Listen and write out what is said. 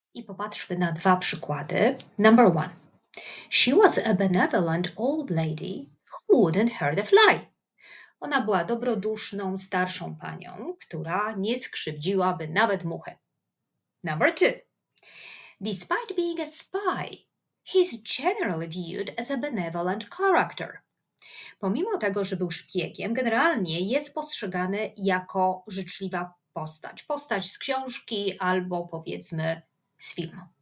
I popatrzmy na dwa przykłady. Number one. She was a benevolent old lady who wouldn't hurt a fly. Ona była dobroduszną, starszą panią, która nie skrzywdziłaby nawet muchy. Number two. Despite being a spy, he's generally viewed as a benevolent character. Pomimo tego, że był szpiegiem, generalnie jest postrzegany jako życzliwa postać. Postać z książki albo powiedzmy z filmu.